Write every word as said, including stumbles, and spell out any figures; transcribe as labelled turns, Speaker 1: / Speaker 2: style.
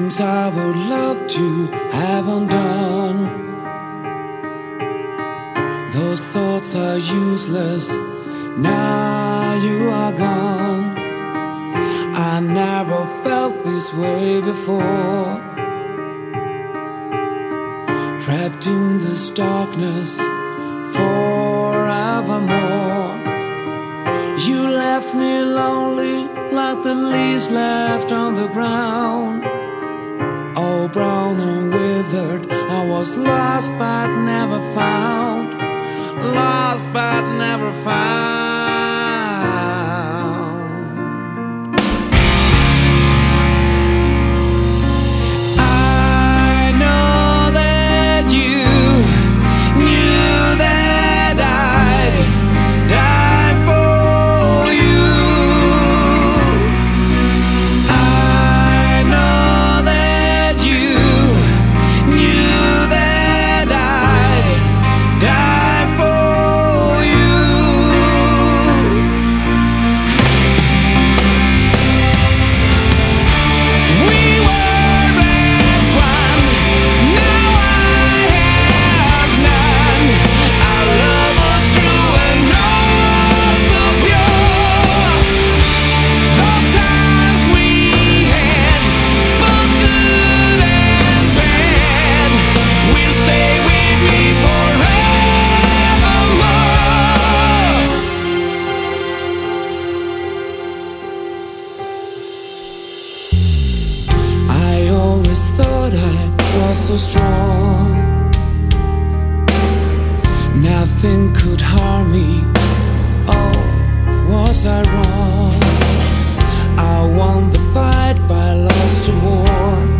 Speaker 1: things I would love to have undone. Those thoughts are useless, now you are gone. I never felt this way before. Trapped in this darkness forevermore. You left me lonely like the leaves left on the ground. All brown and withered, I was lost but never found. Lost but never found. I know that you knew that I'd die for you. I know that you knew that I'd die for you. We were as one, now I have none. Our love was true and all so pure. Those times we had, both good and bad, will stay with me forevermore. I always thought I was so strong. Nothing could harm me. Oh, was I wrong? I won the fight but I lost the war.